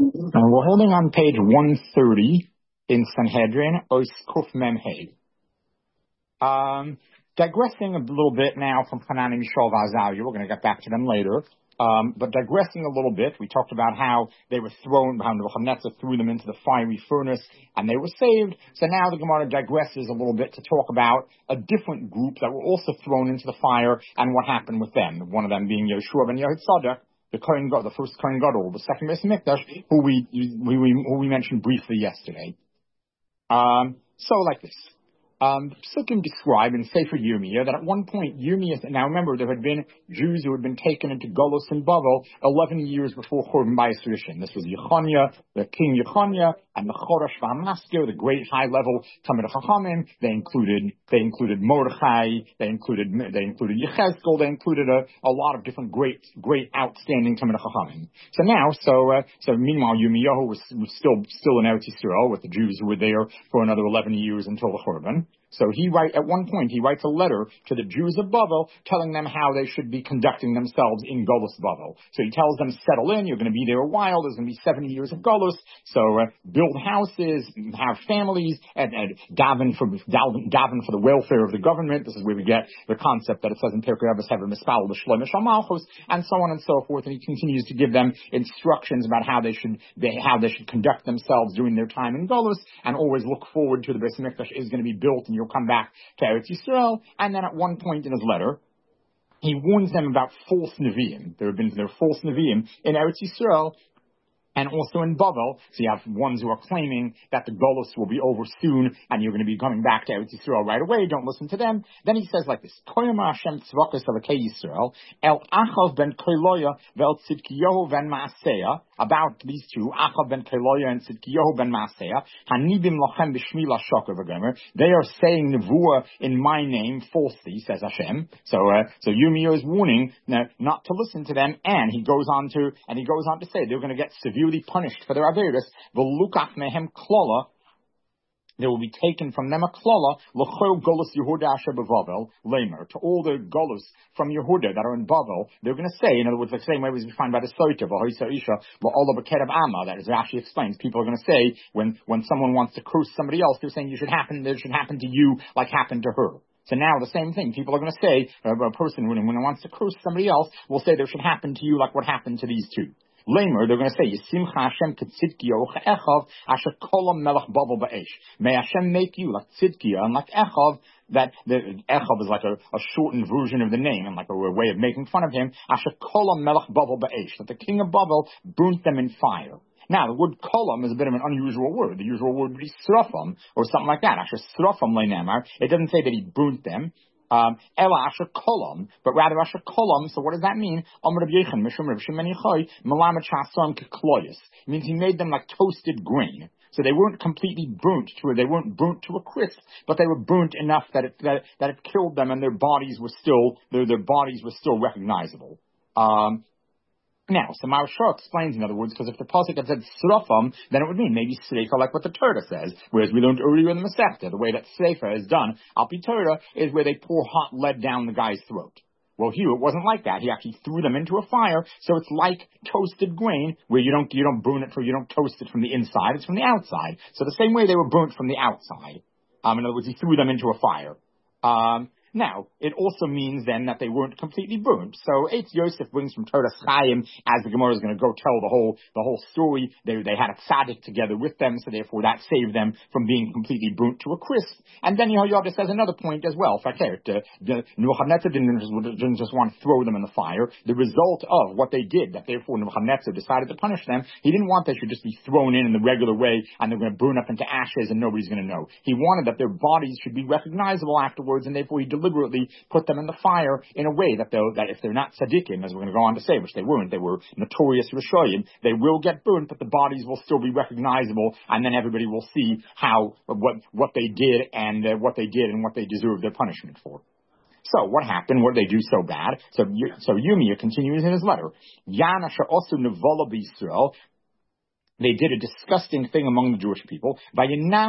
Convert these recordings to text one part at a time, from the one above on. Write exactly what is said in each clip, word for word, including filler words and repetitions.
Uh, we're holding on page one thirty in Sanhedrin, Os Kuf Mem Hey. Um, digressing a little bit now from Hanan and Mishael Vazavia, we're going to get back to them later. Um, but digressing a little bit, we talked about how they were thrown, how Nebuchadnezzar threw them into the fiery furnace and they were saved. So now the Gemara digresses a little bit to talk about a different group that were also thrown into the fire and what happened with them. One of them being Yeshua ben Yehotzadok, the Kohen God, the first Kohen Gadol, the second Beis Hamikdash, who we, we, we, who we mentioned briefly yesterday. Um, so like this. Um, Psukim describe in Sefer Yirmiyah that at one point Yirmiyah, now remember there had been Jews who had been taken into Golos and Bavel eleven years before Churban Bayis Rishon. This was Yechoniah, the king Yechoniah, and the Chorash V'Hamasker, the great high-level Talmid Chachamim. They included they included Mordechai, they included they included Yechezkel, they included a, a lot of different great great outstanding Talmid Chachamim. So now, so uh, so meanwhile Yirmiyahu was, was still still in Eretz Yisrael with the Jews who were there for another eleven years until the Churban. So he write at one point he writes a letter to the Jews of Bavel telling them how they should be conducting themselves in Golos Bavel. So he tells them, settle in, you're going to be there a while, there's going to be seventy years of Golos, so uh, build houses, have families, and, and daven for daven, daven for the welfare of the government. This is where we get the concept that it says in Pirkei Avos Hever Mispal B'Shloi Mishal Malchus, and so on and so forth. And he continues to give them instructions about how they should they, how they should conduct themselves during their time in Golos, and always look forward to the Beis Hamikdash is going to be built and you'll come back to Eretz Yisrael. And then at one point in his letter, he warns them about false Nevi'im. There have been there are false Nevi'im in Eretz Yisrael and also in Bavel. So you have ones who are claiming that the Golos will be over soon and you're going to be coming back to Eretz Yisrael right away. Don't listen to them. Then he says like this, Koyama Hashem tzvakos alakei Yisrael, El Achav ben Koiloya vel Tzidkiyahu ben Maaseya, about these two, Achav ben Koiloya and Tzidkiyahu ben Maaseya, Hanibim lochem b'shmi l'shoker v'gomer, they are saying Nevuah in my name falsely, says Hashem. So, uh, so Yirmiyah is warning uh, not to listen to them, and he goes on to, and he goes on to say they're going to get severe punished for their averis. V'lukach mehem klola, there will be taken from them a klola l'chol golos Yehuda asher b'Bavel lamer, to all the golos from Yehuda that are in Bavel. They're going to say, in other words, the same way as we find by the Soita v'hoisa isha v'ola b'kerev amma, that is actually explains. People are going to say when when someone wants to curse somebody else, they're saying you should happen, it should happen to you like happened to her. So now the same thing. People are going to say, uh, a person when, when he wants to curse somebody else will say there should happen to you like what happened to these two. Lamer, they're going to say, Yisimcha Hashem Ketzidkiya Echav Asher Kolam Melech Bavel Ba'esh. May Hashem make you like Tzidkiya and like Echav, that the Echav is like a, a shortened version of the name and like a, a way of making fun of him. Asher Kolam Melech Bavel Ba'esh, that the king of Bavel burnt them in fire. Now, the word kolam is a bit of an unusual word. The usual word would be srafam, or something like that. Asher srafam le'nemar. It doesn't say that he burnt them. Um, Ela Asher Kolam, but rather Asher Kolam. So what does that mean? It means he made them like toasted grain. So they weren't completely burnt to it. They weren't burnt to a crisp, but they were burnt enough that it that, that it killed them, and their bodies were still their their bodies were still recognizable. Um, Now, so Maharsha explains, in other words, because if the pasuk had said srafam, then it would mean maybe sreifa, like what the Torah says, whereas we learned earlier in the Masechta, the way that sreifa is done, al pi Torah, is where they pour hot lead down the guy's throat. Well, here it wasn't like that. He actually threw them into a fire, so it's like toasted grain, where you don't you don't burn it, or you don't toast it from the inside; it's from the outside. So the same way they were burnt from the outside. Um, in other words, he threw them into a fire. Um, Now, it also means then that they weren't completely burnt. So Eitz Yosef brings from Torah Chaim, as the Gemara is going to go tell the whole the whole story. They they had a tzaddik together with them, so therefore that saved them from being completely burnt to a crisp. And then Yehoyada says another point as well. Fakir, Nebuchadnezzar didn't, didn't just want to throw them in the fire. The result of what they did, that therefore Nebuchadnezzar decided to punish them, he didn't want they should just be thrown in in the regular way and they're going to burn up into ashes and nobody's going to know. He wanted that their bodies should be recognizable afterwards, and therefore he deliberately put them in the fire in a way that they'll, that if they're not tzaddikim, as we're going to go on to say, which they weren't, they were notorious rishoyim, they will get burnt, but the bodies will still be recognizable, and then everybody will see how, what, what they did and uh, what they did and what they deserved their punishment for. So what happened? What did they do so bad? So, so Yirmiyah continues in his letter. Yana she'osu nevola b'Yisrael. They did a disgusting thing among the Jewish people. They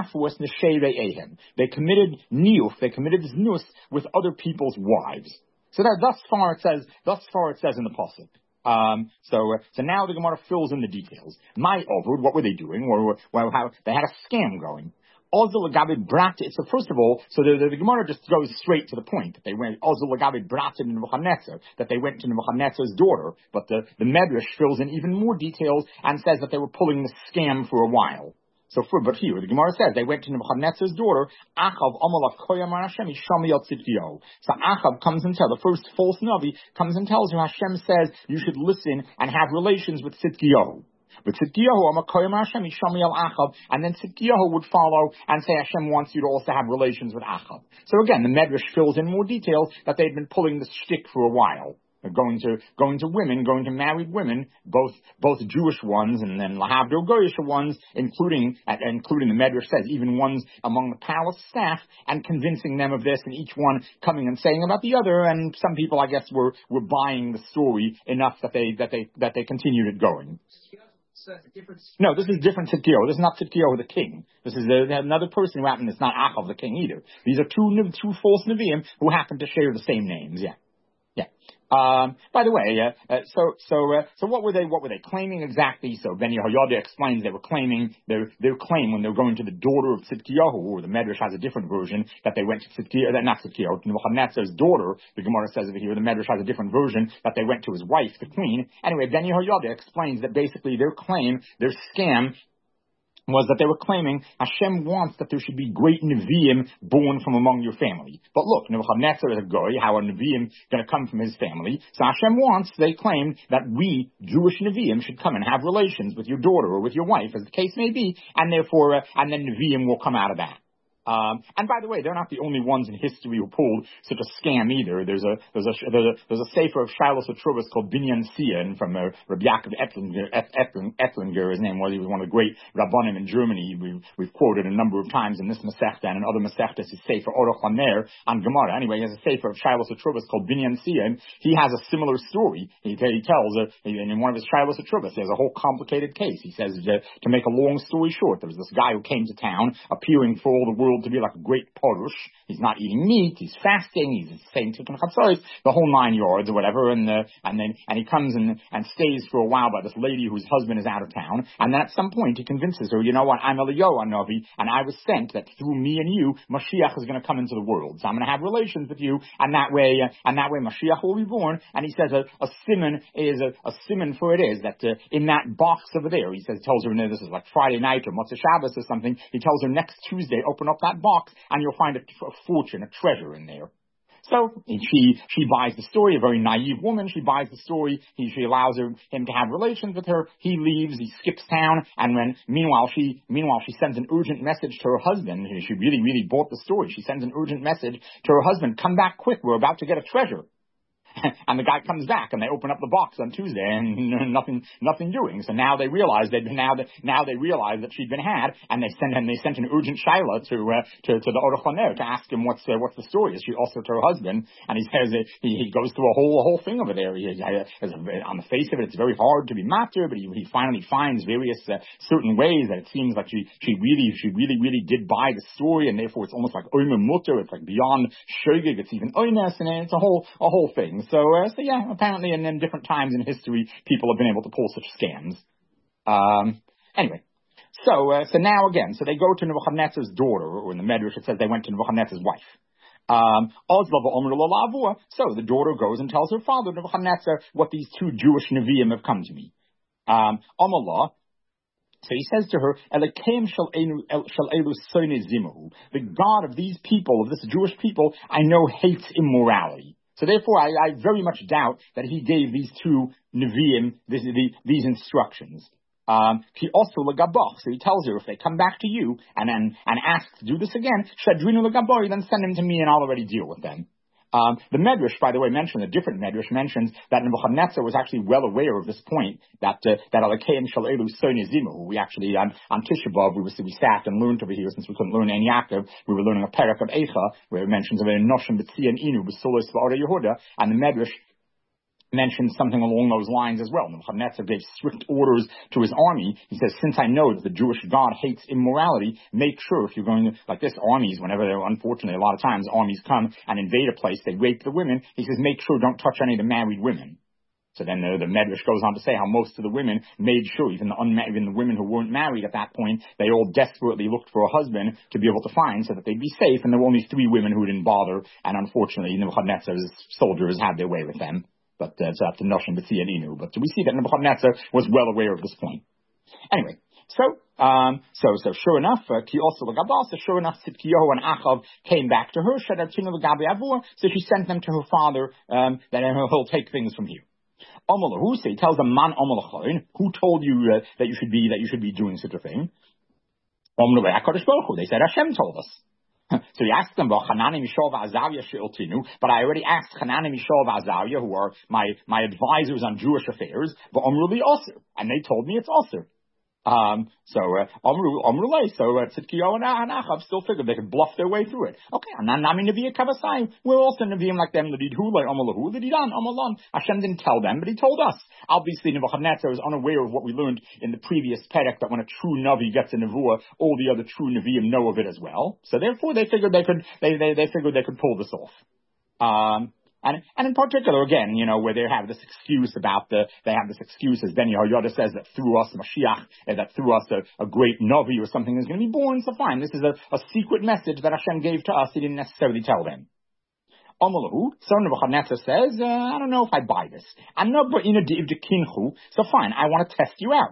committed niyuf, they committed znus with other people's wives. So that thus far it says, thus far it says in the pasuk. Um, so, uh, so now the Gemara fills in the details. My Ovud, what were they doing? Or, well, how, they had a scam going. Also, Lagabe Brat, so first of all, so the, the, the Gemara just goes straight to the point that they went, also Lagabe Brat in Nebuchadnezzar, that they went to Nebuchadnezzar's daughter, but the, the Medrash fills in even more details and says that they were pulling the scam for a while. So for, but here, the Gemara says they went to Nebuchadnezzar's daughter, Achav Amalav Koyamar Hashem, Ishamiyot Tzidkiyahu. So Achav comes and tells, the first false Navi comes and tells her, Hashem says you should listen and have relations with Tzidkiyahu. But Tzidkiyahu, Hashem, Achav, and then Tzidkiyahu would follow and say Hashem wants you to also have relations with Achav. So again, the Medrash fills in more details that they'd been pulling the shtick for a while. Going to, going to women, going to married women, both, both Jewish ones and then Lahavdil Goyish ones, including, uh, including the Medrash says, even ones among the palace staff, and convincing them of this, and each one coming and saying about the other, and some people, I guess, were, were buying the story enough that they, that they, that they continued it going. No, this is different Tzidkiyahu. This is not Tzidkiyahu the king. This is a, another person who happened, it's not Achav the king either. These are two, two false Nevi'im who happen to share the same names, yeah. Yeah. Um, by the way, uh, uh, so so uh, so what were they what were they claiming exactly? So Ben Yehoyada explains they were claiming their their claim when they were going to the daughter of Tzidkiyahu, or the Medrash has a different version that they went to Tzidkiyahu, not Tzidkiyahu, Nebuchadnezzar's daughter. The Gemara says over here the Medrash has a different version that they went to his wife, the queen. Anyway, Ben Yehoyada explains that basically their claim, their scam, was that they were claiming Hashem wants that there should be great Nevi'im born from among your family. But look, Nebuchadnezzar is a goy, how are Nevi'im going to come from his family? So Hashem wants, they claimed, that we, Jewish Nevi'im, should come and have relations with your daughter or with your wife, as the case may be, and therefore, uh, and then Nevi'im will come out of that. Um, and by the way, they're not the only ones in history who pulled such a scam either. There's a there's a there's a, there's a sefer of Shiloh Satrubas called Binyan Sian from uh, Rabbi Yaakov Ettlinger, Ettlinger. His name was. He was one of the great rabbanim in Germany. We've we've quoted a number of times in this Masechta and in other Masechtas. His sefer Orach Haner on Gemara. Anyway, he has a sefer of Shiloh Satrubas called Binyan Sian. He has a similar story. He, he tells uh, in one of his Shiloh Satrubas, he has a whole complicated case. He says uh, to make a long story short, there was this guy who came to town appearing for all the world to be like a great porush. He's not eating meat. He's fasting. He's saying tikkun chatzos, the whole nine yards or whatever. And uh, and then and he comes and and stays for a while by this lady whose husband is out of town. And then at some point he convinces her, you know what? I'm Eliyahu Hanavi, and I was sent that through me and you, Mashiach is going to come into the world. So I'm going to have relations with you, and that way uh, and that way Mashiach will be born. And he says a, a simon is a, a simon for it is that uh, in that box over there, he says tells her, no, this is like Friday night or Motzei Shabbos or something. He tells her next Tuesday, open up that box, and you'll find a, a fortune, a treasure in there. So she she buys the story, a very naive woman. She buys the story. He, she allows her, him to have relations with her. He leaves. He skips town. And when meanwhile she meanwhile she sends an urgent message to her husband. She really really bought the story. She sends an urgent message to her husband. Come back quick. We're about to get a treasure. And the guy comes back, and they open up the box on Tuesday, and nothing, nothing doing. So now they realize they've been now that now they realize that she'd been had, and they sent and they sent an urgent shaila to uh, to to the Orach Haner to ask him what's uh, what's the story. Is she also to her husband? And he says uh, he, he goes through a whole a whole thing over there. He, uh, on the face of it, it's very hard to be matter, but he, he finally finds various uh, certain ways that it seems like she she really she really really did buy the story, and therefore it's almost like oime mutter. It's like beyond shogeg. It's even oines, and it's a whole a whole thing. So, uh, so yeah, apparently, and in different times in history, people have been able to pull such scams. Um, anyway, so, uh, so now again, so they go to Nebuchadnezzar's daughter, or in the Medrash it says they went to Nebuchadnezzar's wife. Um, so the daughter goes and tells her father, Nebuchadnezzar, what these two Jewish Nevi'im have come to me. Um, Amallah. So he says to her, the God of these people, of this Jewish people, I know hates immorality. So therefore, I, I very much doubt that he gave these two Nevi'im this, the, these instructions. Um, he also legabach. So he tells her, if they come back to you and and, and ask to do this again, shadrinu legabori, then send them to me and I'll already deal with them. Um, the Medrash, by the way, mentioned, a different Medrash mentions that Nebuchadnezzar was actually well aware of this point, that, uh, that Alakayim Shalelu Sonizimu, we actually, on, on Tisha B'Av, we, was, we sat and learned over here, since we couldn't learn Ein Yaakov, we were learning a parak of Eicha, where it mentions of a Noshim B'tzian Inu, B'solos V'Ara Yehuda, and the Medrash mentioned something along those lines as well. Nebuchadnezzar gave strict orders to his army. He says, since I know that the Jewish God hates immorality, make sure if you're going to, like this, armies, whenever they're, unfortunately, a lot of times armies come and invade a place, they rape the women. He says, make sure don't touch any of the married women. So then the, the Medrash goes on to say how most of the women made sure, even the unma- even the women who weren't married at that point, they all desperately looked for a husband to be able to find so that they'd be safe. And there were only three women who didn't bother. And unfortunately, Nebuchadnezzar's soldiers had their way with them. But uh, so after Noshim B'Tziyadinu. But we see that Nebuchadnezzar was well aware of this point. Anyway, so um, so so sure enough, uh, Ki also L'Gabal, so sure enough, Tzidkiyahu and Achav came back to her. Shedatinu L'Gabi Avur, so she sent them to her father um, that he'll take things from here. Omalahu, so he tells them, Man Omalachoin, who told you uh, that you should be that you should be doing such a thing? They said Hashem told us. So he asked them, but I already asked Hanani, Mishael, and Azariah, who are my, my advisors on Jewish affairs, but Omruli Osir, and they told me it's Osir. Um, so, uh, Omru, Omrulay, so, uh, Tzidkiyahu and Achav still figured they could bluff their way through it. Okay, and then Nami Nevi'ah Kavasai, we're also Nevi'im like them, Ladid Hulay, Omalahu, Ladidan, Omalon. Hashem didn't tell them, but he told us. Obviously, Nebuchadnezzar was unaware of what we learned in the previous Perek, that when a true Navi gets a Nevuah, all the other true Nevi'im know of it as well. So therefore, they figured they could, they, they, they figured they could pull this off. Um, And, and in particular, again, you know, where they have this excuse about the, they have this excuse, as Ben Yehoyada says, that through us, Mashiach, and that through us, a, a great Navi or something is going to be born. So fine, this is a, a secret message that Hashem gave to us. He didn't necessarily tell them. Omalahu, so Nebuchadnezzar says, uh, I don't know if I buy this. So fine, I want to test you out.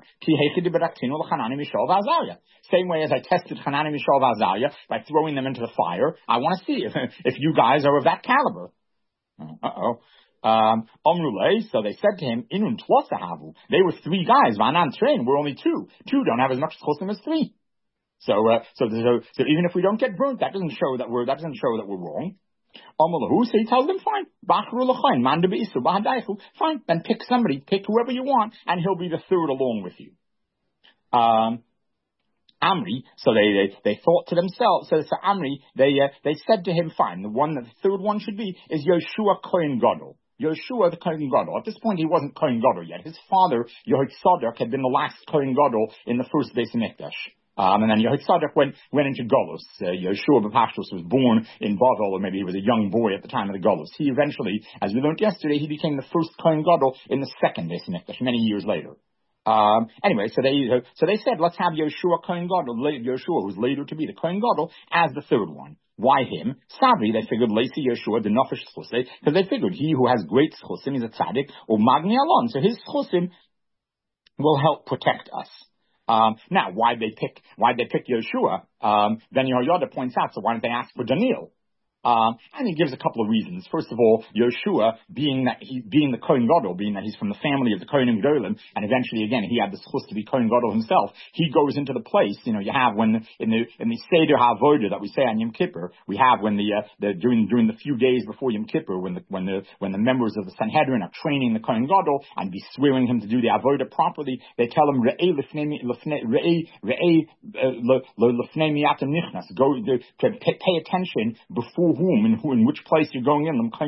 Same way as I tested Hanani, Mishael, and Azariah by throwing them into the fire. I want to see if, if you guys are of that caliber. Uh-oh. Um, Omrulay, so they said to him, Inun Tlosahavu. They were three guys. Vanan train, we're only two. Two don't have as much chosim as three. So, uh, so, so, so even if we don't get burnt, that doesn't show that we're, that doesn't show that we're wrong. Omalahu, so he tells them, fine. Bachru l'chayin, manda be'isu, bahadaichu. Fine, then pick somebody, pick whoever you want, and he'll be the third along with you. Um, Amri, so they, they, they thought to themselves, so, so Amri, they, uh, they said to him, fine, the one that the third one should be is Yoshua Kohen Gadol. Yoshua the Kohen Gadol. At this point, he wasn't Kohen Gadol yet. His father, Yehotzadok, had been the last Kohen Gadol in the first Beis Hamikdash. Um, and then Yehotzadok went, went into Golus. Uh, Yoshua B'Pashtus was born in Bavel, or maybe he was a young boy at the time of the Golus. He eventually, as we learned yesterday, he became the first Kohen Gadol in the second Beis Hamikdash, many years later. Um, anyway, so they, so they said, let's have Yoshua Kohen Gadol, Yoshua, who's later to be the Kohen Gadol, as the third one. Why him? Sabri, they figured, Lacey Yoshua, the Nofish Schusay, because they figured he who has great Schusim is a tzaddik, or Magni Alon, so his Schusim will help protect us. Um, now, why'd they pick, why'd they pick Yoshua? Um, then Yehoyada points out, so why don't they ask for Daniel? Um, and he gives a couple of reasons. First of all, Yoshua, being that he, being the Kohen Gadol, being that he's from the family of the Kohen Gedolim, and eventually again, he had the schus to be Kohen Gadol himself, he goes into the place, you know, you have when, in the, in the Seder HaAvodah that we say on Yom Kippur, we have when the, uh, the, during, during the few days before Yom Kippur, when the, when the, when the members of the Sanhedrin are training the Kohen Gadol and be swearing him to do the Avodah properly, they tell him, Re'ei lefnei, re'ei, re'ei, lefnei miyatem nichnas, go, to pay attention before whom and who in which place you're going in, to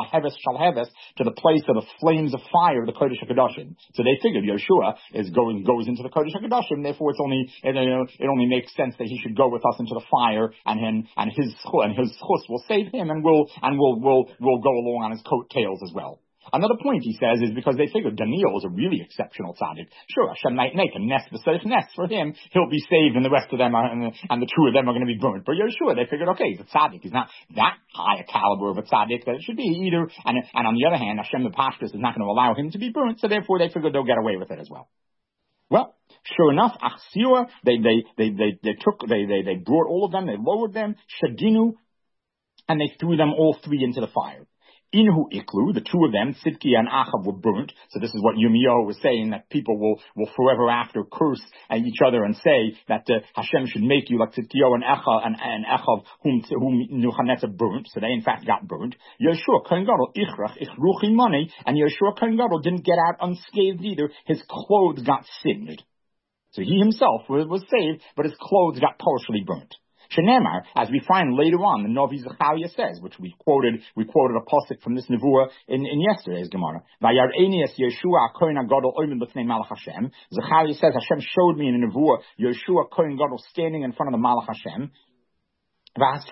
the place of the flames of fire, the Kodesh HaKadoshim. So they figured Yoshua is going goes into the Kodesh HaKadoshim, therefore it's only it, it only makes sense that he should go with us into the fire, and him and his and his chus will save him, and will and will will will go along on his coattails as well. Another point he says is because they figured Daniel is a really exceptional tzaddik. Sure, Hashem might make a nest b'seich nest for him. He'll be saved, and the rest of them are, and the, and the two of them are going to be burnt. But Yeshua, they figured, okay, he's a tzaddik. He's not that high a caliber of a tzaddik that it should be either. And, and on the other hand, Hashem the Pashtus is not going to allow him to be burnt, so therefore they figured they'll get away with it as well. Well, sure enough, Achsiua, they, they, they, they, they took, they, they, they brought all of them, they lowered them, Shadinu, and they threw them all three into the fire. Inhu Iklu, the two of them, Tzidkiyahu and Achav, were burnt. So this is what Yirmiyahu was saying, that people will, will forever after curse at each other and say that uh, Hashem should make you like Tzidkiyahu and Achav, and, and Achav, whom, whom Nebuchadnezzar burnt. So they in fact got burnt. Yeshua Kohen Gadol, Ichrach, Ichruchi Money, and Yeshua Kohen Gadol didn't get out unscathed either. His clothes got singed. So he himself was, was saved, but his clothes got partially burnt. Shenemar, as we find later on, the Novi Zechariah says, which we quoted, we quoted a pasuk from this nevuah in, in yesterday's Gemara. Vayar'eni es Yeshua Kohen Gadol oimed l'fnei Malach Hashem. Zechariah says Hashem showed me in a nevuah Yeshua Kohen Gadol standing in front of the Malach Hashem. And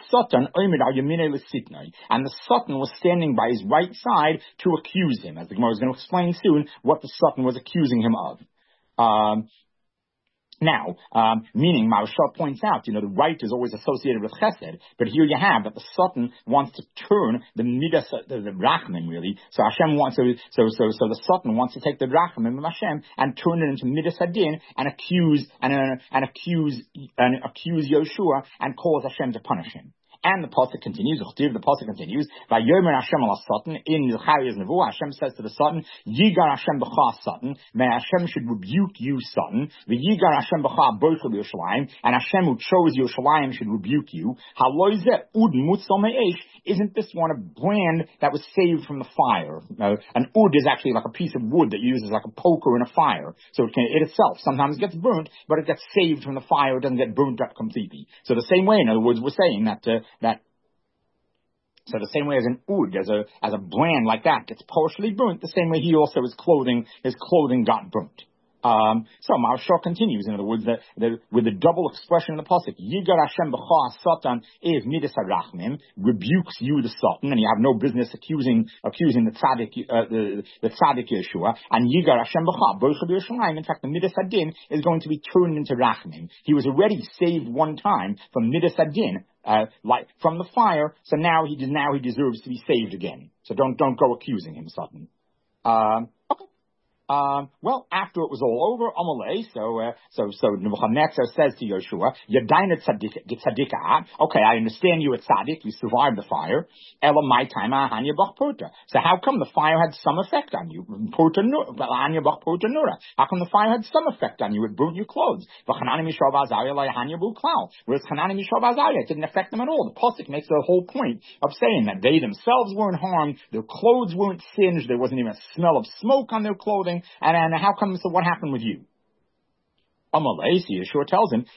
the Satan was standing by his right side to accuse him, as the Gemara is going to explain soon what the Satan was accusing him of. Um, Now, um, meaning Maharsha points out, you know, the right is always associated with Chesed, but here you have that the Satan wants to turn the Midas, the, the Rachman really. So Hashem wants to, so so so the Satan wants to take the Rachman of Hashem and turn it into Midas Hadin and accuse and uh, and accuse and accuse Yoshua and cause Hashem to punish him. And the pasuk continues. The pasuk continues. Vayomer Hashem al Satan in Zechariah's nevuah. Hashem says to the Satan, "Yigar Hashem b'cha Satan. May Hashem should rebuke you, Satan. V'yigar Hashem b'cha bochel Yerushalayim. And Hashem who chose Yerushalayim should rebuke you. Haloize ud mutzal me'esh. Isn't this one a brand that was saved from the fire? Now, an ud is actually like a piece of wood that you use as like a poker in a fire. So it, can, it itself sometimes gets burnt, but it gets saved from the fire. It doesn't get burnt up completely. So the same way, in other words, we're saying that. Uh, That so the same way as an oud, as a as a brand like that gets partially burnt, the same way he also his clothing his clothing got burnt. Um, so Maharsha continues, in other words, the, the, with the double expression of the pasuk, Yigar Hashem b'cha Satan is midas harachmim, rebukes you the Satan, and you have no business accusing accusing the tzaddik uh, the, the tzaddik Yeshua, and Yigar Hashem b'cha bochel Yerushalayim. In fact, the midas hadin is going to be turned into rachmim. He was already saved one time from midas hadin, uh, like from the fire, so now he now he deserves to be saved again. So don't don't go accusing him, Satan. Um, okay. Um, well, after it was all over, Amalei, so, uh, so, so Nebuchadnezzar says to Yoshua, Yadaina tzadika, okay, I understand you at tzaddik, you survived the fire, Ela my time, ahanya bach porta. So how come the fire had some effect on you? Porta ahanya bach porta nura. How come the fire had some effect on you? It burnt your clothes. V'chanani mishav azariah la ahanya bu klal. Whereas chanani mishav azariah, it didn't affect them at all. The pasuk makes the whole point of saying that they themselves weren't harmed, their clothes weren't singed, there wasn't even a smell of smoke on their clothing. And, and how come, so what happened with you? Amalei, Yeshua tells him,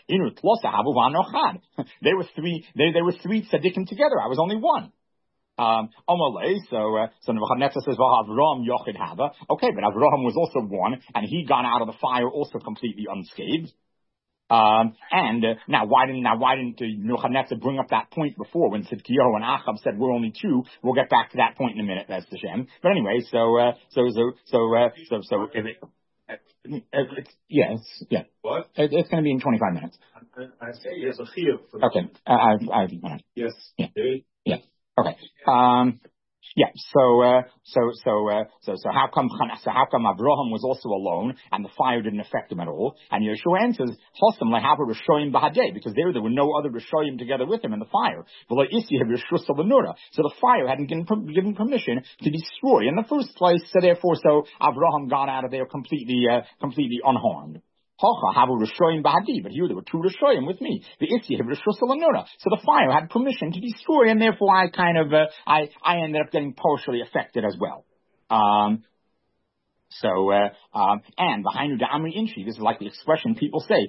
they were three, they, they were three tzaddikim together. I was only one. Um, Amalei, so, uh, so Nebuchadnezzar says, Avraham Yochid Hava. Okay, but Avraham was also one, and he got out of the fire also completely unscathed. Um, and, uh, now why didn't, now why didn't uh, Nebuchadnezzar bring up that point before when Tzidkiyahu and Achab said we're only two? We'll get back to that point in a minute, that's the Shem. But anyway, so, uh, so, so, so, uh, so, so, if it, uh, it's, yeah, it's, yeah. What? It, it's gonna be in twenty-five minutes. I, I say yes, a chiyuv. Okay, uh, I've, I've, uh, Yes. Yeah. Yeah. Okay. Um, Yeah, so, uh, so, so, uh, so, so how come, so how come Avraham was also alone and the fire didn't affect him at all? And Yeshua answers, Hosam lehava Rishoyim b'hadeh, because there, there were no other Rishoyim together with him in the fire. So the fire hadn't given, given permission to destroy in the first place, so therefore, so Avraham got out of there completely, uh, completely unharmed. But here there were two Rishoyim with me. The So the fire had permission to destroy, and therefore I kind of, uh, I, I ended up getting partially affected as well. Um, So, uh, um, and behind the Amri Inchi, this is like the expression people say,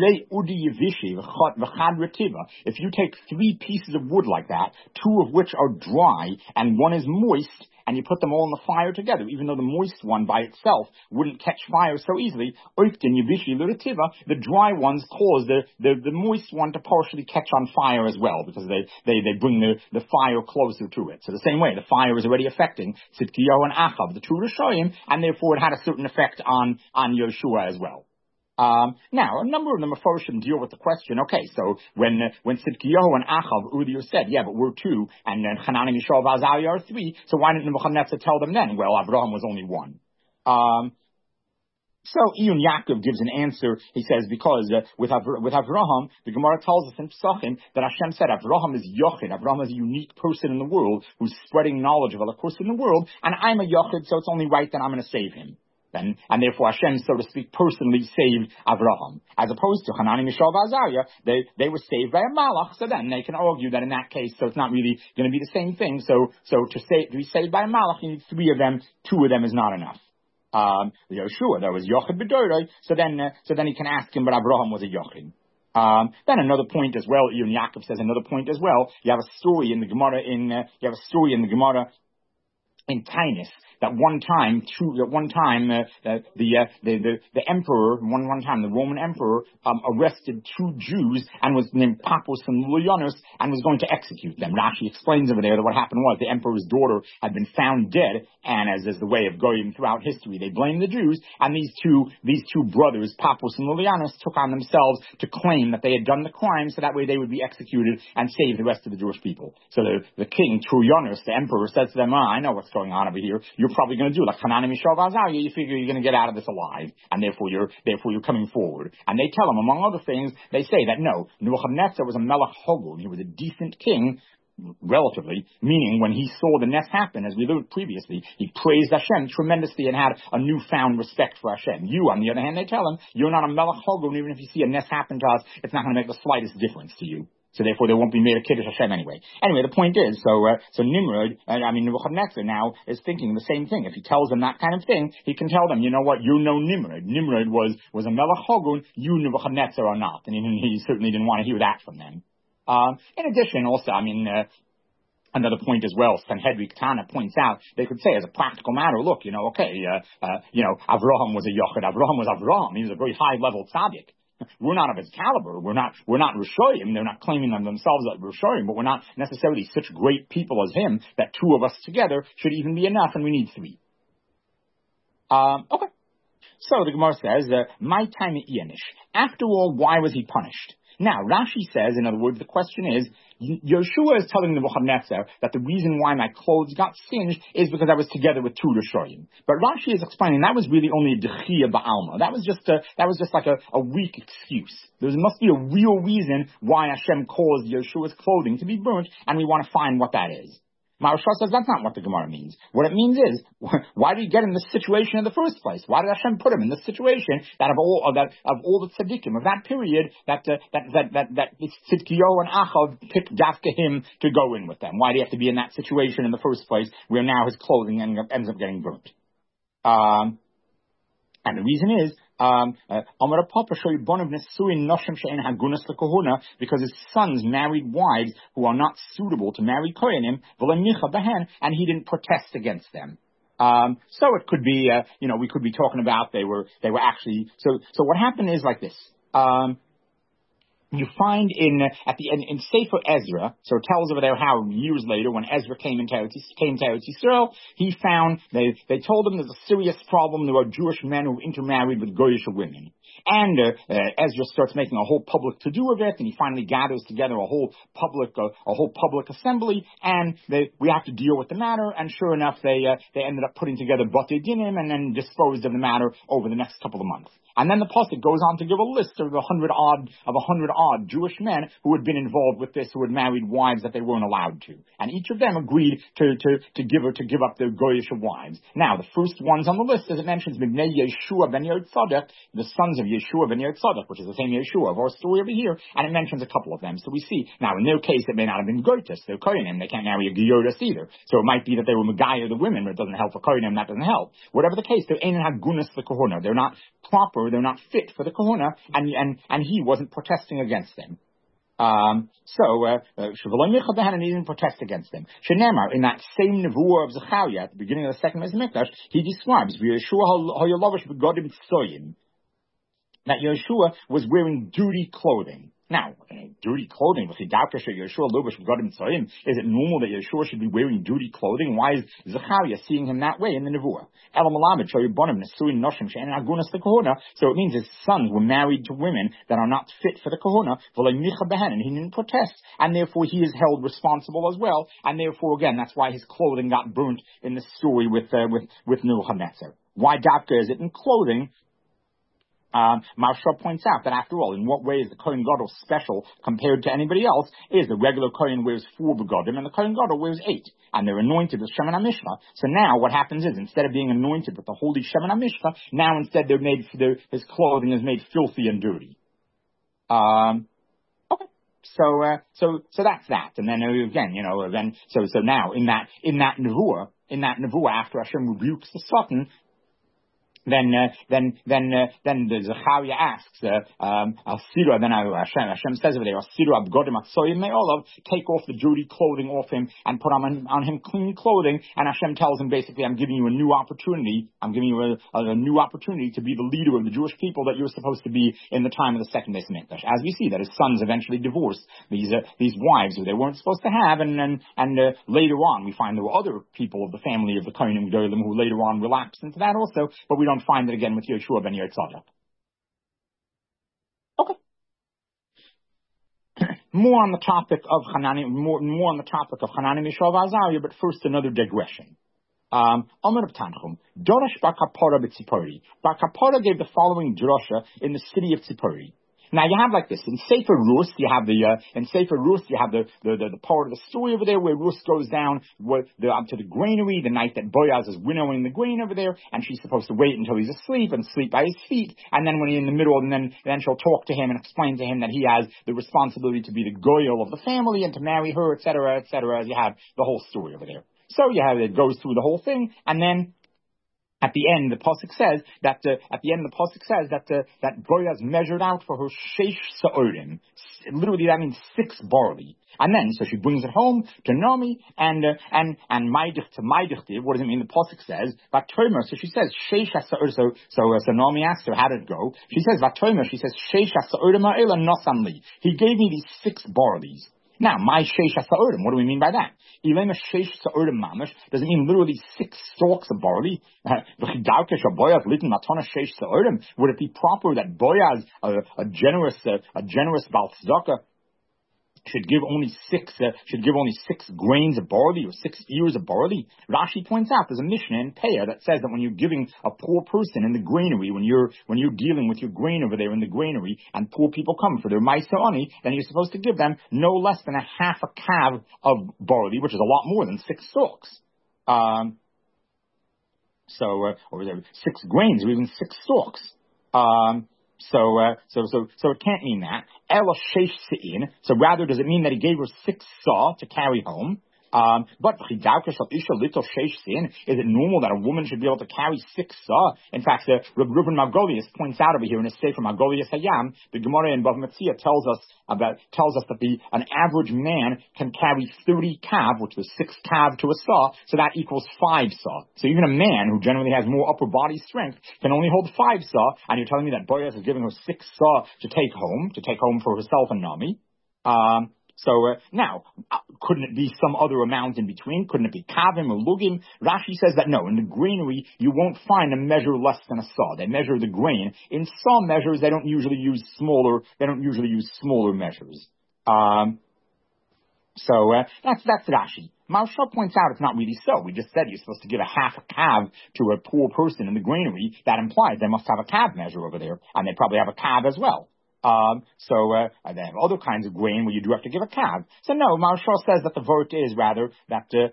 if you take three pieces of wood like that, two of which are dry and one is moist, and you put them all in the fire together, even though the moist one by itself wouldn't catch fire so easily, the dry ones cause the, the, the moist one to partially catch on fire as well, because they, they, they bring the, the fire closer to it. So the same way, the fire is already affecting Tzidkiyahu and Achab, the two Rishoyim, and therefore it had a certain effect on, on Yoshua as well. Um, now, a number of the Mefarshim deal with the question, okay, so when, uh, when Tzidkiyahu and Achab, Udiah said, yeah, but we're two, and then Hanani, Mishael, Azariah are three, so why didn't Nebuchadnezzar tell them then? Well, Avraham was only one. Um, so Iyun Yaakov gives an answer. He says, because uh, with, Avra- with Avraham, the Gemara tells us in Pesachim that Hashem said Avraham is Yochid. Avraham is a unique person in the world who's spreading knowledge of Elokus in the world, and I'm a Yochid, so it's only right that I'm going to save him. Then, and therefore Hashem, so to speak, personally saved Avraham. As opposed to Hanani, Mishael, Azariah, they, they were saved by a Malach, so then they can argue that in that case, so it's not really going to be the same thing. So, so to, say, to be saved by a Malach, you need three of them, two of them is not enough. Um, Yoshua, there was Yochid B'Dorei, so then, uh, so then he can ask him, but Avraham was a Yochid. Um, then another point as well, Iyun Yaakov says another point as well, you have a story in the Gemara in, uh, you have a story in the Gemara in Tainus, that one time, true, at one time, uh, uh, the, uh, the the the emperor, one one time, the Roman emperor um, arrested two Jews and was named Pappos and Lulianus and was going to execute them. Rashi explains over there that what happened was the emperor's daughter had been found dead, and as is the way of going throughout history, they blamed the Jews, and these two these two brothers, Pappos and Lulianus, took on themselves to claim that they had done the crime, so that way they would be executed and save the rest of the Jewish people. So the, the king, Truyanus, the emperor, says to them, ah, I know what's going on over here. You're probably going to do like Hanan and Mishael Vazariah. You figure you're going to get out of this alive, and therefore you're therefore you're coming forward. And they tell him, among other things, they say that no, Nebuchadnezzar was a Melech Hogun. He was a decent king, relatively, meaning when he saw the Ness happen, as we learned previously, he praised Hashem tremendously and had a newfound respect for Hashem. You, on the other hand, they tell him, you're not a Melech Hogun. Even if you see a Ness happen to us, it's not going to make the slightest difference to you. So therefore, they won't be made a Kiddush Hashem anyway. Anyway, the point is, so uh, so Nimrod, uh, I mean Nebuchadnezzar now is thinking the same thing. If he tells them that kind of thing, he can tell them, you know what, you're no Nimrod. Nimrod was was a Melech Hogun. You Nebuchadnezzar are not, and he, he certainly didn't want to hear that from them. Um, in addition, also, I mean. Uh, Another point as well, Sanhedrin Ketana points out, they could say as a practical matter, look, you know, okay, uh, uh, you know, Avraham was a Yochid, Avraham was Avraham, he was a very high-level tzaddik. We're not of his caliber, we're not, we're not Rishoyim, they're not claiming them themselves as Rishoyim, but we're not necessarily such great people as him that two of us together should even be enough, and we need three. Um, okay. So the Gemara says, uh, my time at Yenish. After all, why was he punished? Now, Rashi says, in other words, the question is, Yeshua is telling Nebuchadnezzar that the reason why my clothes got singed is because I was together with two Rishoyim. But Rashi is explaining that was really only a Dechia Ba'alma. That was just a, that was just like a, a weak excuse. There must be a real reason why Hashem caused Yeshua's clothing to be burnt, and we want to find what that is. Maharsha says that's not what the Gemara means. What it means is, why did he get in this situation in the first place? Why did Hashem put him in this situation that of all of that of all the tzaddikim of that period that uh, that that that that Tzidkiyahu and Achav picked Dafka him to go in with them? Why do you have to be in that situation in the first place where now his clothing ends up getting burnt? Um, and the reason is, Um, uh, because his sons married wives who are not suitable to marry Kohanim, and he didn't protest against them. Um, so it could be, uh, you know, we could be talking about they were they were actually. So so what happened is like this. Um, You find in at the in, in Sefer Ezra, so it tells over there how years later, when Ezra came into Eretz, came to Eretz Yisrael, he found they they told him there's a serious problem. There are Jewish men who intermarried with Goyish women, and uh, uh, Ezra starts making a whole public to do of it, and he finally gathers together a whole public uh, a whole public assembly, and they, we have to deal with the matter. And sure enough, they uh, they ended up putting together Batei Dinim and then disposed of the matter over the next couple of months. And then the pasuk goes on to give a list of a hundred odd of a hundred odd Jewish men who had been involved with this, who had married wives that they weren't allowed to, and each of them agreed to to to give her to give up their Goyish wives. Now, the first ones on the list, as it mentions, Mibnei Yeshua ben Yotzadek, the sons of Yeshua ben Yotzadek, which is the same Yeshua of our story over here, and it mentions a couple of them. So we see now in their case it may not have been Goytis, they're Kohanim, they can't marry a Geyotis either. So it might be that they were Megaya the women, but it doesn't help for Kohanim, that doesn't help. Whatever the case, they're Ein Hagunas the Kohuna, they're not proper. They're not fit for the kahuna, and and and he wasn't protesting against them. Um, so, uh, uh, and he didn't protest against them. Shenemar, in that same nevuah of Zechariah at the beginning of the second Beis Mikdash, he describes that Yeshua was wearing dirty clothing. Now, uh, dirty clothing, is it normal that Yeshua should be wearing dirty clothing? Why is Zechariah seeing him that way in the Nevuah? So it means his sons were married to women that are not fit for the kahuna, and he didn't protest, and therefore he is held responsible as well, and therefore, again, that's why his clothing got burnt in the story with, uh, with, with Nebuchadnezzar. Why Dafka is it in clothing? Um, Maharsha points out that after all, in what way is the Kohen Gadol special compared to anybody else? Is the regular Kohen wears four begodim and the Kohen Gadol wears eight, and they're anointed with Shemen HaMishpah. So now what happens is, instead of being anointed with the holy Shemen HaMishpah, now instead they're made, their, his clothing is made filthy and dirty. Um, okay. So, uh, so, so that's that. And then uh, again, you know, then, so, so now in that, in that Nevuah, in that Nevuah after Hashem rebukes the Satan, Then, uh, then, then, uh, then the Zechariah asks, uh, um, Asira, then uh, Hashem, Hashem says over there, Asira abgodim atsoyim me'olav, take off the dirty clothing off him and put on, on him clean clothing. And Hashem tells him basically, I'm giving you a new opportunity. I'm giving you a, a, a new opportunity to be the leader of the Jewish people that you were supposed to be in the time of the second Beis Hamikdash. As we see that his sons eventually divorced these, uh, these wives who they weren't supposed to have. And, and, and, uh, later on, we find there were other people of the family of the Kohanim Gedolim who later on relapsed into that also, but we don't find it again with Yeshua ben Yitzchak. Okay. More on the topic of Hanani, more, more on the topic of Hanani, Mishael, Azariah, but first another digression. Um, Amar of Tanchum, Dorash bar Kapara b'Tzipori. Bar Kapara gave the following drasha in the city of Tzipori. Now you have like this, in Sefer Rus, you have the, uh, in Sefer Rus, you have the, the, the, the part of the story over there where Rus goes down where the, up to the granary the night that Boaz is winnowing the grain over there, and she's supposed to wait until he's asleep and sleep by his feet, and then when he's in the middle, and then, then she'll talk to him and explain to him that he has the responsibility to be the goyel of the family and to marry her, et cetera, et cetera. You have the whole story over there. So you have, it goes through the whole thing, and then at the end, the pasuk says that uh, at the end, the pasuk says that uh, that Boaz measured out for her sheish sa'orim. Literally, that means six barley. And then, so she brings it home to Naomi, and uh, and and maidich to maidichtiv. What does it mean? The pasuk says vatomer. So she says sheish sa'orim. So so, uh, so Naomi asks her, how did it go? She says vatomer. She says sheish sa'orim ha'ela nosamli. He gave me these six barleys. Now, my sheish sa'orim, what do we mean by that? Ilema sheish sa'orim mamash doesn't mean literally six stalks of barley. Would it be proper that Boaz, a, a generous, uh, a generous Baal Tzedakah, should give only six, uh, should give only six grains of barley or six ears of barley? Rashi points out there's a Mishnah in Peah that says that when you're giving a poor person in the granary, when you're when you're dealing with your grain over there in the granary, and poor people come for their Maisa Ani, then you're supposed to give them no less than a half a cav of barley, which is a lot more than six stalks. Um, so, uh, or six grains, or even six stalks. Um, So, uh, so, so, so it can't mean that. Ela sheish se'in. So rather, does it mean that he gave her six saw to carry home? Um, but is it normal that a woman should be able to carry six saw? In fact, uh, Reuben Margolius points out over here in his Sefer Margolius Hayam, the Gemara in Bava Metzia tells us about tells us that the an average man can carry thirty kav, which is six kav to a saw, so that equals five saw. So even a man who generally has more upper body strength can only hold five saw, and you're telling me that Boaz is giving her six saw to take home, to take home for herself and Nami. Um, So uh, now, uh, couldn't it be some other amount in between? Couldn't it be kavim or lugim? Rashi says that no, in the granary you won't find a measure less than a saw. They measure the grain. In saw measures, they don't usually use smaller. They don't usually use smaller measures. Um, so uh, that's that's Rashi. Maharsha points out it's not really so. We just said you're supposed to give a half a cav to a poor person in the granary. That implies they must have a cav measure over there, and they probably have a cav as well. Um, so, uh, they have other kinds of grain where you do have to give a cav. So no, Maharsha says that the vert is rather that, uh,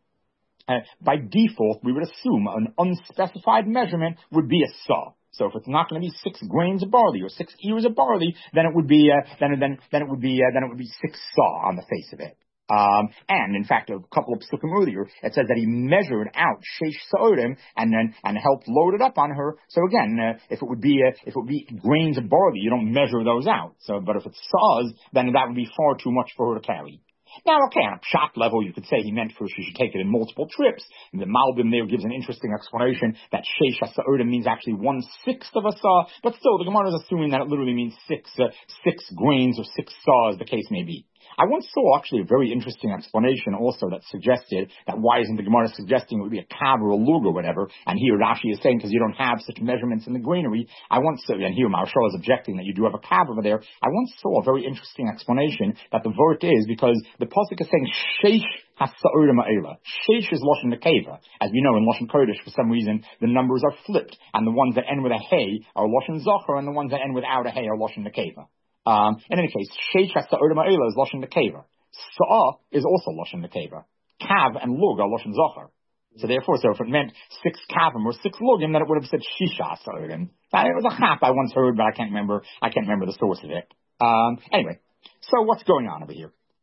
uh, by default, we would assume an unspecified measurement would be a saw. So if it's not going to be six grains of barley or six ears of barley, then it would be, uh, then, then, then it would be, uh, then it would be six saw on the face of it. Um, and in fact, a couple of psukim earlier, it says that he measured out sheish sa'orim and then and helped load it up on her. So again, uh, if it would be uh, if it would be grains of barley, you don't measure those out. So, but if it's saws, then that would be far too much for her to carry. Now, okay, on a pshat level, you could say he meant for she should take it in multiple trips. And the Malbim there gives an interesting explanation that sheish sa'orim means actually one sixth of a saw, but still, the Gemara is assuming that it literally means six uh, six grains or six saws, the case may be. I once saw actually a very interesting explanation also that suggested that why isn't the Gemara suggesting it would be a kav or a lug or whatever, and here Rashi is saying because you don't have such measurements in the granary. I once saw, and here Maharsha is objecting that you do have a kav over there. I once saw a very interesting explanation that the vert is because the pasuk is saying sheish has-sa'orim ha'ela. Sheish is Lashon Nekeva. As we know in Lashon Kodesh, for some reason, the numbers are flipped, and the ones that end with a hey are Lashon Zachar, and the ones that end without a hey are Lashon Nekeva. Um, in any case, sheish has-sa'orim ha'ela is Lashon Nekeva. Sa'ah is also Lashon Nekeva. Kav and lug are Lashon Zachar. So therefore, so if it meant six kavim or six lugim, then it would have said shisha sa'orim. It was a chap I once heard, but I can't remember. I can't remember the source of it. Um, anyway, so what's going on over here?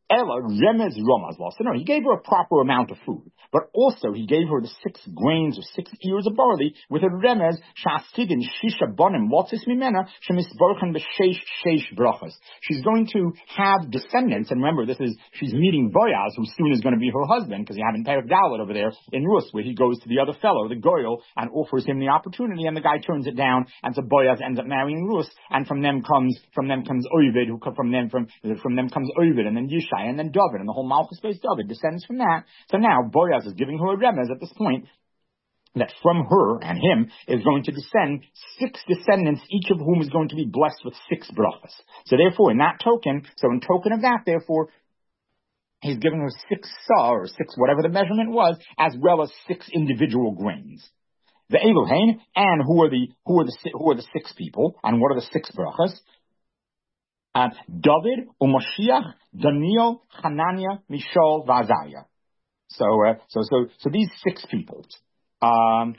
Ella remez romaz law. So no, he gave her a proper amount of food, but also he gave her the six grains or six ears of barley with a remez shasidin shisha bonim lotzis mimena shemisborchen b'sheish sheish brachas. She's going to have descendants, and remember, this is she's meeting Boaz, who soon is going to be her husband, because you have in Perek Dalet over there in Rus, where he goes to the other fellow, the Goyal, and offers him the opportunity, and the guy turns it down, and so Boaz ends up marrying Rus, and from them comes from them comes Ovid, who come from them from from them comes Ovid, and then Yishai, and then David, and the whole Malchus based David descends from that. So now Boaz is giving her a remez at this point that from her and him is going to descend six descendants, each of whom is going to be blessed with six brachas. So therefore, in that token, so in token of that, therefore, he's giving her six sa, or six, whatever the measurement was, as well as six individual grains. The Elohim, and who are the who are the who are the six people, and what are the six brachas? Uh, David, Umashiach, Daniel, Hananiah, Mishael, Vazariah. So, uh, so, so, so these six people. Um,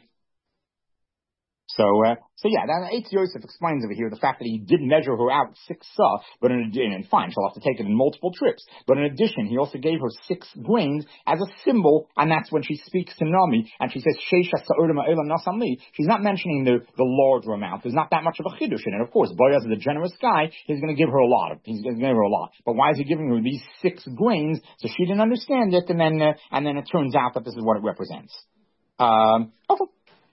So, uh, so yeah, that Eitz Yosef explains over here the fact that he did measure her out six sa, but in addition, and fine, she'll have to take it in multiple trips. But in addition, he also gave her six grains as a symbol, and that's when she speaks to Nami, and she says, Sheisha sa'odim ha'olam nasamli. She's not mentioning the, the larger amount. There's not that much of a chidush in it. Of course, Boaz is a generous guy. He's going to give her a lot. Of, he's going to give her a lot. But why is he giving her these six grains? So she didn't understand it, and then, uh, and then it turns out that this is what it represents. Um, okay.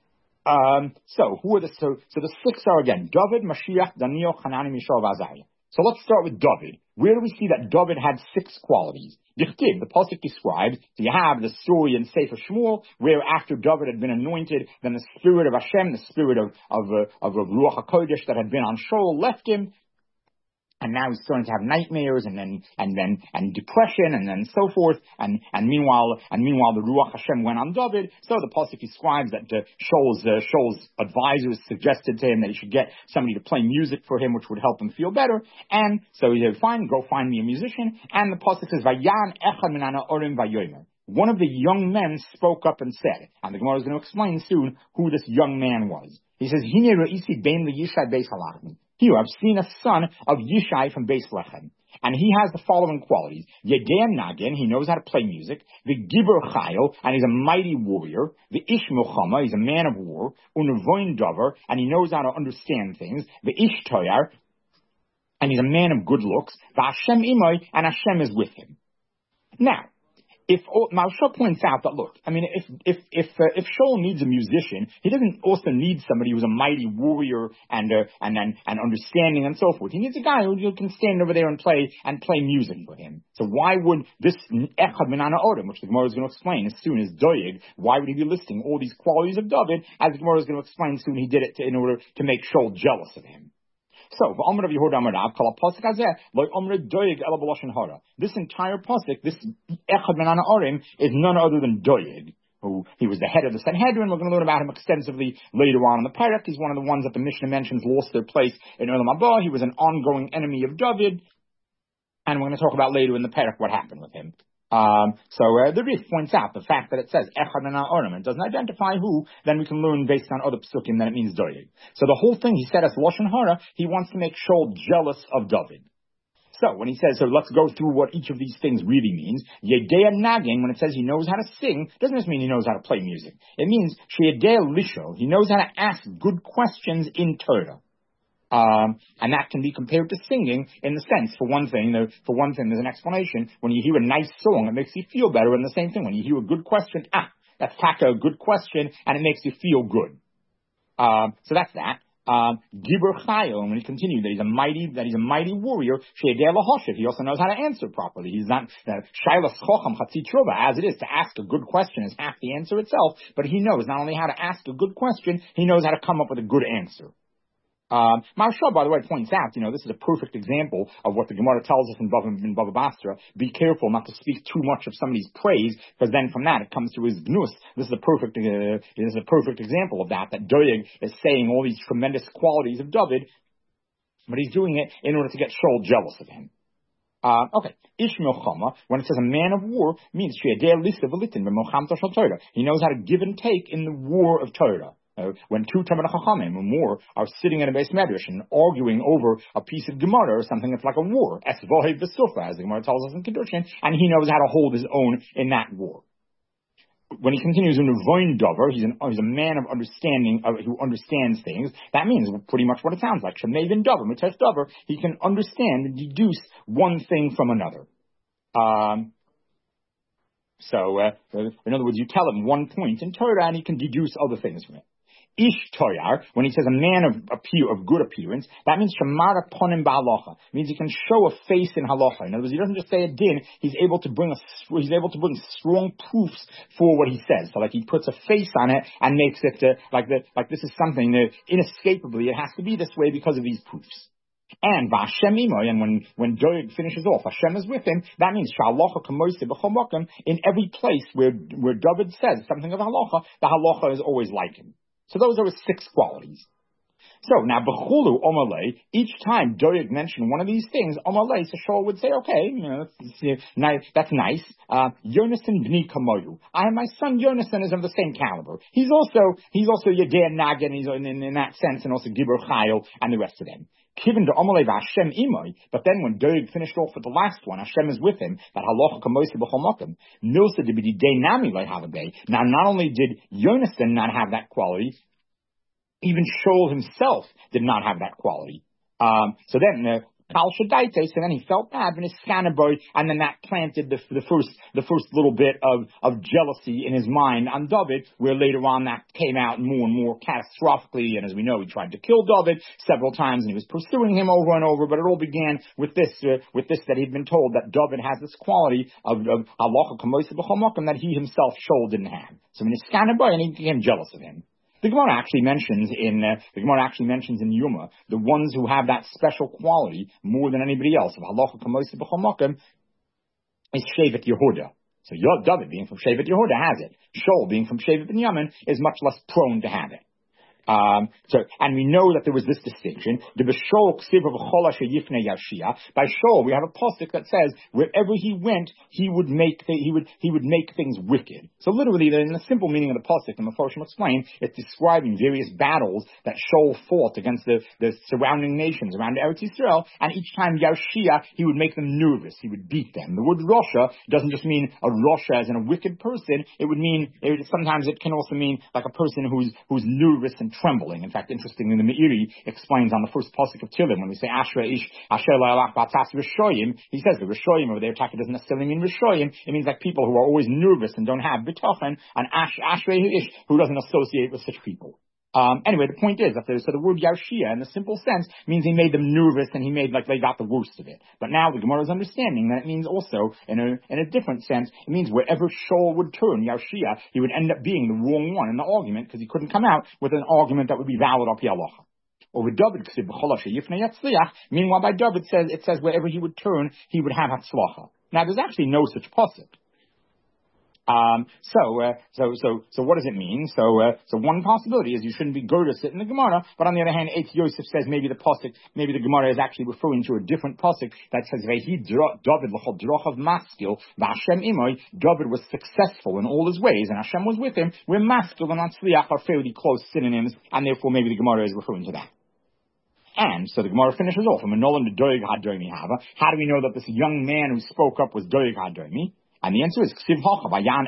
Um, so who are the, so, so the six are again, David, Mashiach, Daniel, Hanani, Mishael, Vazariah. So let's start with David. Where do we see that David had six qualities? Yichtiv, the pasuk describes, so you have the story in Sefer Shmuel, where after David had been anointed, then the spirit of Hashem, the spirit of, of, uh, of, of Ruach HaKodesh that had been on Shaul left him, and now he's starting to have nightmares, and then, and then, and depression, and then so forth, and, and meanwhile, and meanwhile the Ruach Hashem went on David. So the pasuk describes that uh, Shaul's, uh, Shaul's advisors suggested to him that he should get somebody to play music for him, which would help him feel better. And so he said, fine, go find me a musician. And the pasuk says, Vayan echad min ha'orim vayomer. One of the young men spoke up and said, and the Gemara is going to explain soon who this young man was. He says, Hine re'isi bein liyishai beis halachim. Here, I've seen a son of Yishai from Beis Lechem, and he has the following qualities. Yedei Nagin, he knows how to play music. The Gibor Chayil, and he's a mighty warrior. The Ish Milchama, he's a man of war. Unevoin Dover, and he knows how to understand things. The Ish Toyar, and he's a man of good looks. The Hashem Imoi, and Hashem is with him. Now, if Maharsha points out that, look, I mean, if if if uh, if Shaul needs a musician, he doesn't also need somebody who's a mighty warrior and uh, and and and understanding and so forth. He needs a guy who can stand over there and play and play music for him. So why would this Echad Minana Odom, which the Gemara is going to explain as soon as Doeg, why would he be listing all these qualities of David? As the Gemara is going to explain soon, he did it to, in order to make Shaul jealous of him. So, this entire pasuk, this Echad Min Ha'orim, is none other than Doeg, who he was the head of the Sanhedrin. We're going to learn about him extensively later on in the Perek. He's one of the ones that the Mishnah mentions lost their place in Olam Haba. He was an ongoing enemy of David, and we're going to talk about later in the Perek what happened with him. Um, so uh, the Rif points out the fact that it says Echad Min Ha'orim, it doesn't identify who, then we can learn based on other psukim that it means Doeg. So the whole thing, he said as Lashon Hara, he wants to make Shaul jealous of David. So when he says, so let's go through what each of these things really means. Yedei Nagin, when it says he knows how to sing, doesn't just mean he knows how to play music. It means Sheyedei Lishol, he knows how to ask good questions in Torah. Um, and that can be compared to singing in the sense, for one thing, there, for one thing, there's an explanation. When you hear a nice song, it makes you feel better. And the same thing, when you hear a good question, ah, that's taka, a good question, and it makes you feel good. Um, so that's that. Um, Gibor Chayil, when he continued that he's a mighty, that he's a mighty warrior, Sheidei Lahoshev, he also knows how to answer properly. He's not, Shailas Chocham Chatzi Trova, as it is, to ask a good question is half the answer itself, but he knows not only how to ask a good question, he knows how to come up with a good answer. Um, Maharsha, by the way, points out, you know, this is a perfect example of what the Gemara tells us in Bava, in Bava Basra. Be careful not to speak too much of somebody's praise, because then from that it comes to his gnus. This is a perfect, uh, this is a perfect example of that, that Doeg is saying all these tremendous qualities of David, but he's doing it in order to get Shaul jealous of him. Uh, okay. Ish Milchama, when it says a man of war, means he knows how to give and take in the war of Torah. Uh, Uh, when two Talmidei Chachamim or more are sitting in a Beis Medrash and arguing over a piece of Gemara or something that's like a war, es vohev v'sufa, as the Gemara tells us in Kedushin, and he knows how to hold his own in that war. When he continues in Voin Dover, he's, an, he's a man of understanding, uh, who understands things. That means pretty much what it sounds like. Shemevin Dover, Mitesh Dover, he can understand and deduce one thing from another. Um, so, uh, in other words, you tell him one point in Torah and he can deduce other things from it. Ish Toyar, when he says a man of appear, of good appearance, that means Shamara Ponim Ba'alacha. Means he can show a face in halacha. In other words, he doesn't just say a din, he's able to bring a, he's able to bring strong proofs for what he says. So like he puts a face on it and makes it, uh, like the, like this is something that inescapably, it has to be this way because of these proofs. And Vashem Imoy, and when, when Doeg finishes off, Hashem is with him, that means Sha'alacha Kamoise B'chol Mokem, in every place where, where David says something of halacha, the halacha is always like him. So those are his six qualities. So now, B'chulu Omalei, each time Doeg mentioned one of these things, Omalei, so Shaul would say, okay, you know, that's, nice, that's nice. Uh, Yonasan B'ni Kamoyu. I, my son Yonasan is of the same caliber. He's also, he's also Yedei Nagan, he's in, in, in that sense, and also Gibor Chayil, and the rest of them. Given to Omalei Hashem Imoy, but then when Doeg finished off with the last one, Hashem is with him, that halacha kamosi b'chol mokem, milsa debidi day nami lehavabei. Now, not only did Yonasan not have that quality, even Shaul himself did not have that quality. Um, so then, uh, Kal Shadaite, so then he felt bad when his Scanaboy, and then that planted the, the first, the first little bit of, of jealousy in his mind on David, where later on that came out more and more catastrophically, and as we know, he tried to kill David several times, and he was pursuing him over and over, but it all began with this, uh, with this, that he'd been told that David has this quality of, of halacha kamosi b'chol mokem that he himself, Shaul, didn't have. So when his Scanaboy, and he became jealous of him. The Gemara actually mentions in uh, the Gemara actually mentions in Yuma the ones who have that special quality more than anybody else of halacha kamosi b'chol mokem is Shevet Yehuda. So David, being from Shevet Yehuda, has it. Shaul, being from Shevet Binyamin, is much less prone to have it. Um, so, and we know that there was this distinction. The B'Shol Ksiv of Chola Sheyifne Yashia. By Shaul, we have a pasuk that says wherever he went, he would make th- he would he would make things wicked. So literally, in the simple meaning of the pasuk, and the Mephoshim explain, it's describing various battles that Shaul fought against the, the surrounding nations around Eretz Yisrael, and each time Yashia, he would make them nervous. He would beat them. The word Rosha doesn't just mean a Rosha as in a wicked person. It would mean it, sometimes it can also mean like a person who's who's nervous and trembling. In fact, interestingly, the Meiri explains on the first pasuk of Tehillim when we say Asher Ish Asher La'alach Batas Rishoyim, he says the Rishoyim over there, Taka doesn't necessarily mean Rishoyim. It means like people who are always nervous and don't have bitochen, and Ash Asher Ish who doesn't associate with such people. Um, anyway, the point is that there, so the word Yashia, in the simple sense, means he made them nervous and he made like they got the worst of it. But now the Gemara is understanding that it means also, in a in a different sense, it means wherever Shaul would turn, Yashia, he would end up being the wrong one in the argument because he couldn't come out with an argument that would be valid up Yalacha. Over David, meanwhile, by David says it says wherever he would turn, he would have Hatzlacha. Now, there's actually no such pasuk. Um, so, uh, so, so, so what does it mean? So, uh, so one possibility is you shouldn't be go to sit in the Gemara, but on the other hand, Eitz Yosef says maybe the pasuk, maybe the Gemara is actually referring to a different pasuk that says, Vehi David l'chol drochav maskil, v'Hashem imoy, David was successful in all his ways, and Hashem was with him, where maskil and atzliach are fairly close synonyms, and therefore maybe the Gemara is referring to that. And so the Gemara finishes off, how do we know that this young man who spoke up was Doeg HaDoimi? And the answer is because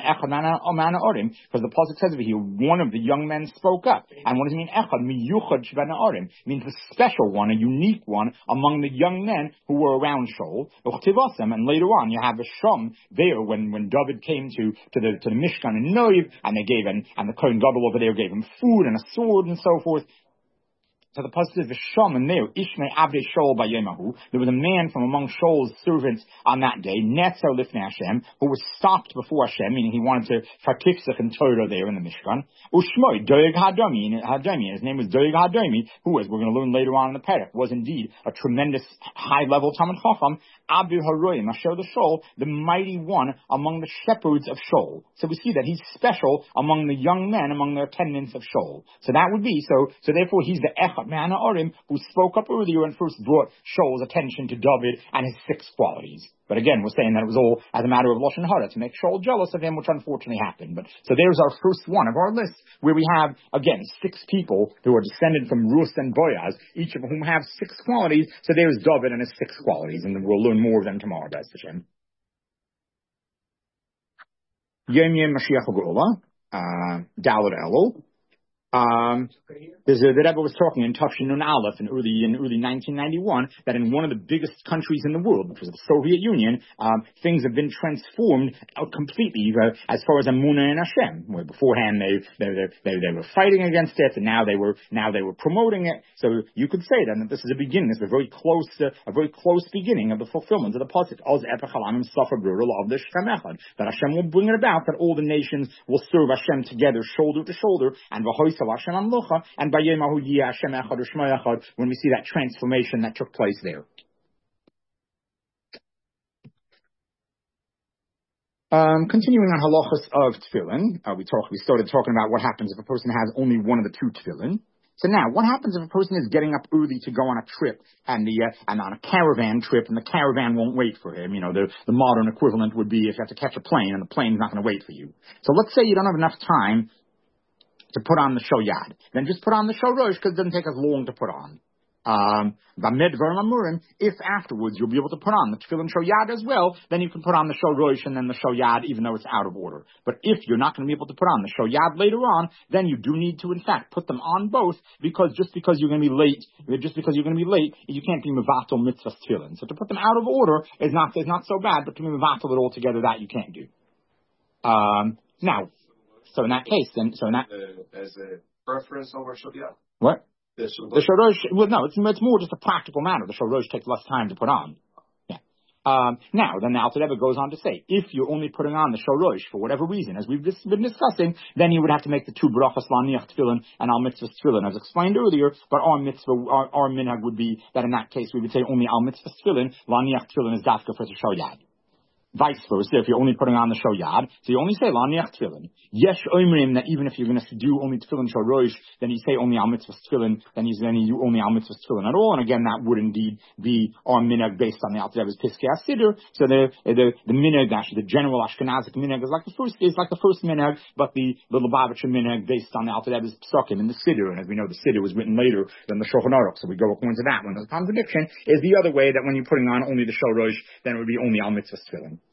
the pasuk says over here, one of the young men spoke up. And what does it mean? Echad miyuchad shebena orim means a special one, a unique one among the young men who were around Shaul. And later on, you have the Shom there when, when David came to, to the to the Mishkan in Noiv, and they gave him, and the Kohen Gadol over there gave him food and a sword and so forth. So the pasuk says, "V'sham and there, Ishmei Avdei Shaul b'yemahu." There was a man from among Shaul's servants on that day, Netzer lifnei Hashem, who was stopped before Hashem, meaning he wanted to participate in Torah there in the Mishkan. Ushmoi Doeg HaDoimi, HaDoimi, his name was Doeg HaDoimi, who, as we're going to learn later on in the Perek, was indeed a tremendous high-level Talmid Chacham, Abu Haroyim, Asher the Shaul, the mighty one among the shepherds of Shaul. So we see that he's special among the young men, among the attendants of Shaul. So that would be so. So therefore, he's the Echad. Echad Me'ana Orim, who spoke up earlier and first brought Shaul's attention to David and his six qualities. But again, we're saying that it was all as a matter of Lashon Hara, to make Shaul jealous of him, which unfortunately happened. But so there's our first one of our list, where we have, again, six people who are descended from Rus and Boaz, each of whom have six qualities. So there's David and his six qualities, and we'll learn more of them tomorrow, B'ez Hashem. Yom Yom Mashiach Geula, uh, Daled Elul. Um, there's a, the Rebbe was talking in Tafshin Nun Aleph in early, in early nineteen ninety-one that in one of the biggest countries in the world, which was the Soviet Union, um, things have been transformed out completely uh, as far as Amunah and Hashem, where beforehand they, they, they, they were fighting against it, and now they were, now they were promoting it. So you could say then that this is a beginning, this is a very close, uh, a very close beginning of the fulfillment of the pasuk, Oz Epech Halamim Safa Brura of the Shem Echad, that Hashem will bring it about that all the nations will serve Hashem together, shoulder to shoulder, and V'hoisa Hashem Amlocha, and by Yemahu Yeh Hashem Echad or Shema Echad, when we see that transformation that took place there. Um, continuing on halachas of tefillin, uh, we talked, we started talking about what happens if a person has only one of the two tefillin. So now, what happens if a person is getting up early to go on a trip, and the uh, and on a caravan trip, and the caravan won't wait for him? You know, the the modern equivalent would be if you have to catch a plane, and the plane's not going to wait for you. So let's say you don't have enough time to put on the shoyad. Then just put on the shorosh, because it doesn't take as long to put on. Um, if afterwards you'll be able to put on the tefillin shoyad as well, then you can put on the shorosh and then the shoyad, even though it's out of order. But if you're not going to be able to put on the shoyad later on, then you do need to, in fact, put them on both, because just because you're going to be late, just because you're going to be late, you can't be mevatel mitzvah tefillin. So to put them out of order is not is not so bad, but to be mevatel it all together, that you can't do. Um, now. So in that case, then, so in that... Uh, as a preference over Shoyad. What? The Shorosh, well, no, it's, it's more just a practical matter. The Shorosh takes less time to put on. Yeah. Um, now, then the Alter Rebbe goes on to say, if you're only putting on the Shorosh for whatever reason, as we've just been discussing, then you would have to make the two brachas laniach tefillin and al mitzvah tefillin, as explained earlier. But our mitzvah, our, our minhag would be that in that case we would say only al mitzvah tefillin, laniach tefillin is dafka for the shoyad. Vice versa, if you're only putting on the shoyad, so you only say laniach tefillin. Yesh oimrim, that even if you're going to do only tefillin shorosh, then you say only al mitzvah tefillin, then you then you only al mitzvah tefillin at all. And again, that would indeed be our minhag based on the Alter Rebbe's Piskei HaSiddur. So the the the minhag, actually the general Ashkenazic minhag is like the first is like the first minhag, but the the Lubavitcher minhag based on the Alter Rebbe's Psukim in the Siddur. And as we know, the Siddur was written later than the Shulchan Aruch, so we go according to that one. The contradiction is the other way, that when you're putting on only the shorosh, then it would be only al mitzvah tefillin.